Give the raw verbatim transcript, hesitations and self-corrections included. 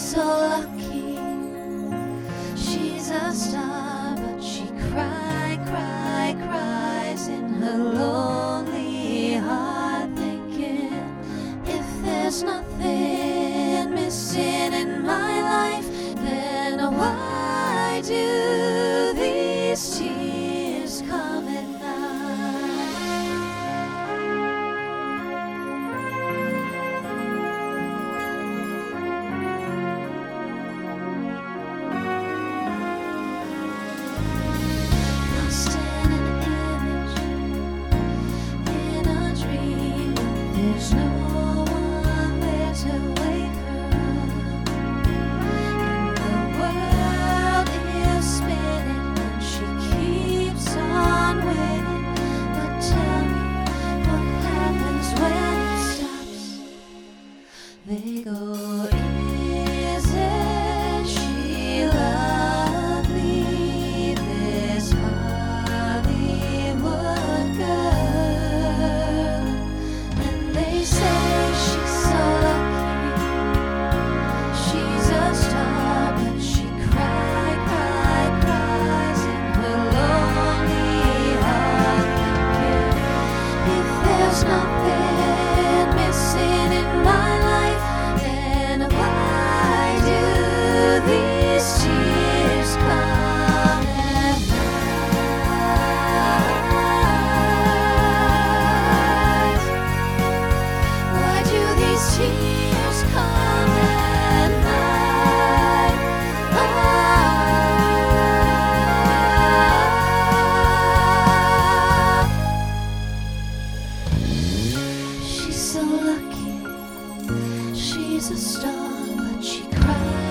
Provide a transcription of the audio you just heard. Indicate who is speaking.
Speaker 1: so lucky. She's a star, but she cry, cry, cries in her lonely heart, thinking, if there's nothing missing in my life, then why do these tears come at there's no one there to wake her up. And the world is spinning and she keeps on waiting. But tell me, what happens when it stops? They go, isn't she lovely, this Hollywood girl? They say she's so lucky. She's a star, but she cry, cry, cries in her lonely heart, thinking, if there's nothing missing in my life, then why do these tears come at night? Why do these tears come at night? Ah. She's so lucky. She's a star, but she cries.